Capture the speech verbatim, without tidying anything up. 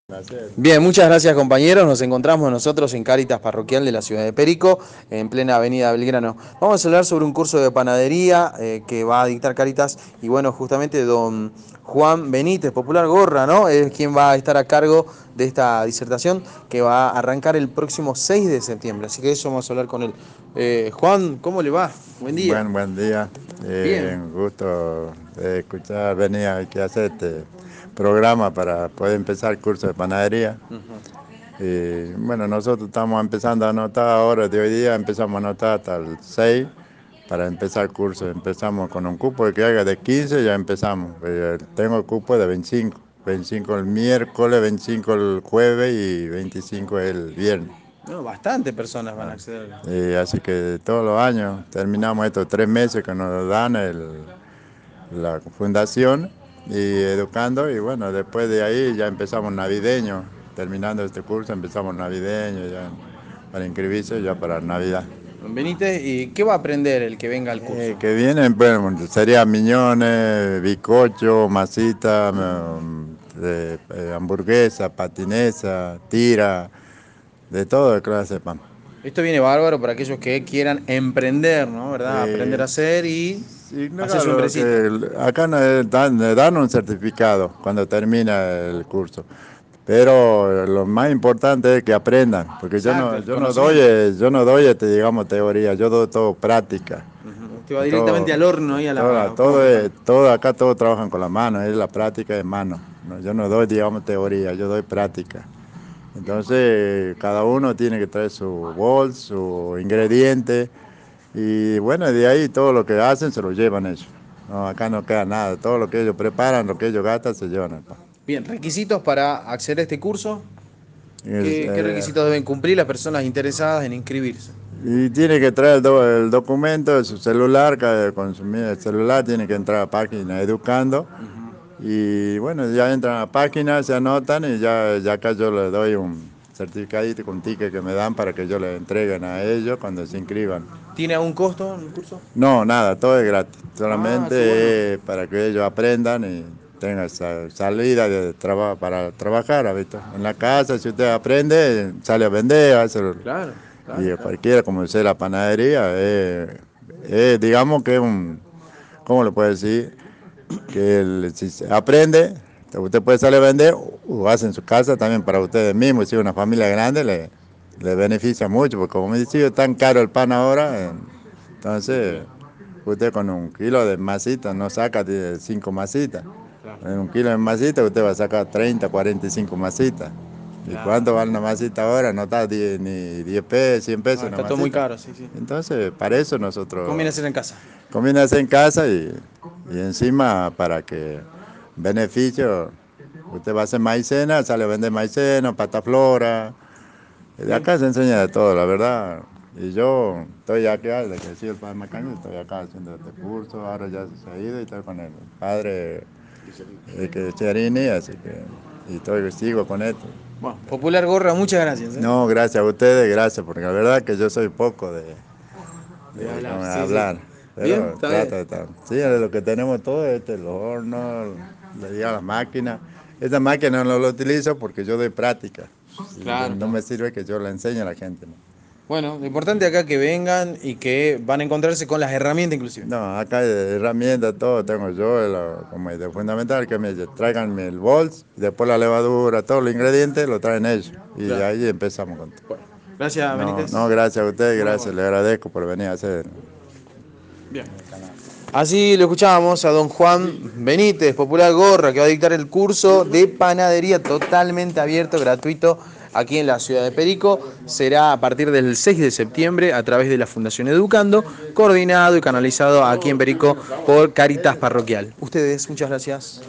Bien, muchas gracias compañeros. Nos encontramos nosotros en Cáritas Parroquial de la ciudad de Perico, en plena avenida Belgrano. Vamos a hablar sobre un curso de panadería eh, que va a dictar Cáritas y bueno, justamente don Juan Benítez, popular Gorra, ¿no? Es quien va a estar a cargo de esta disertación que va a arrancar el próximo seis de septiembre. Así que eso vamos a hablar con él. Eh, Juan, ¿cómo le va? Buen día. Buen, buen día. Eh, Bien. un gusto de escuchar, venir aquí a hacer este programa para poder empezar el curso de panadería. Uh-huh. Y bueno, nosotros estamos empezando a anotar ahora, de hoy día empezamos a anotar hasta el seis para empezar el curso. Empezamos con un cupo de que haga de quince, ya empezamos. Eh, tengo el cupo de veinticinco. veinticinco el miércoles, veinticinco el jueves y veinticinco el viernes. No, bastante personas van a acceder. Y así que todos los años terminamos estos tres meses que nos dan el, la fundación y educando, y bueno, después de ahí ya empezamos navideño. Terminando este curso empezamos navideño ya para inscribirse ya para Navidad. Benítez, ¿y qué va a aprender el que venga al curso? Eh, que vienen, bueno, sería miñones, bizcocho, masita, eh, eh, hamburguesa, patinesa, tira, de todo clase de pan. Esto viene bárbaro para aquellos que quieran emprender, ¿no? ¿Verdad? Eh, Aprender a hacer y sí, no, hacer su claro, empresita. que acá nos dan, nos dan un certificado cuando termina el curso. Pero lo más importante es que aprendan, porque Exacto, yo no, yo no doy, eh, yo no doy, este, digamos, teoría, yo doy todo práctica. Uh-huh. Usted va directamente al horno y a la... Todo, todo, es, todo, acá todos trabajan con la mano, es la práctica de mano. ¿No? Yo no doy, digamos, teoría, yo doy práctica. Entonces, cada uno tiene que traer su bol, su ingrediente, y bueno, de ahí todo lo que hacen se lo llevan ellos. No, acá no queda nada, todo lo que ellos preparan, lo que ellos gastan, se llevan al pan. Bien, requisitos para acceder a este curso. Es, ¿Qué, qué eh, requisitos deben cumplir las personas interesadas en inscribirse? Y tiene que traer el, do, el documento de su celular, que consumir el celular, tiene que entrar a la página Educando. Uh-huh. Y bueno, ya entran a la página, se anotan y ya, ya acá yo les doy un certificadito con ticket que me dan para que yo les entreguen a ellos cuando se inscriban. ¿Tiene algún costo el curso? No, nada, todo es gratis. Solamente ah, bueno. es para que ellos aprendan y tengan esa salida de traba, para trabajar, ¿viste? En la casa, si usted aprende, sale a vender, hace lo, Claro. Claro, y claro. cualquiera, como dice la panadería, es, es, digamos que es un, ¿cómo le puedo decir? Que el, si se aprende, usted puede salir a vender o hace en su casa también para ustedes mismos. Si es una familia grande, le, le beneficia mucho, porque como me dice, es tan caro el pan ahora, entonces usted con un kilo de masita no saca cinco masitas. En un kilo de masita usted va a sacar treinta, cuarenta y cinco masitas. ¿Y claro. cuánto vale una masita ahora? No está diez, ni diez pesos, cien pesos. No, una está masita. todo muy caro, sí, sí. Entonces, para eso nosotros... Conviene hacer en casa. Conviene hacer en casa y, y encima para que beneficio, usted va a hacer maicena, sale a vender maicena, pataflora. De acá se enseña de todo, la verdad. Y yo estoy acá, desde que soy el padre Macaño, estoy acá haciendo este curso, ahora ya se ha ido y estoy con el padre eh, Cherini, así que y estoy, sigo con esto. Bueno, popular Gorra, muchas gracias. ¿eh? No, gracias a ustedes, gracias, porque la verdad que yo soy poco de, de, de hablar. de Sí, hablar sí. Pero Bien, está trata bien. de estar. Sí, lo que tenemos todo es este, los hornos, le digo a las máquinas. Esta máquina no la utilizo porque yo doy práctica. Claro, no claro. me sirve que yo la enseñe a la gente, ¿no? Bueno, lo importante acá es que vengan y que van a encontrarse con las herramientas inclusive. No, acá hay herramientas, todo tengo yo, lo, como es de fundamental, que me traigan el bols, después la levadura, todos los ingredientes, lo traen ellos. Y claro. ahí empezamos con todo. Bueno, gracias, no, Benítez. No, gracias a usted, gracias, bueno. le agradezco por venir a hacer. Bien. Así lo escuchábamos a don Juan Benítez, popular Gorra, que va a dictar el curso de panadería totalmente abierto, gratuito, aquí en la ciudad de Perico. Será a partir del seis de septiembre a través de la Fundación Educando, coordinado y canalizado aquí en Perico por Cáritas Parroquial. Ustedes, muchas gracias.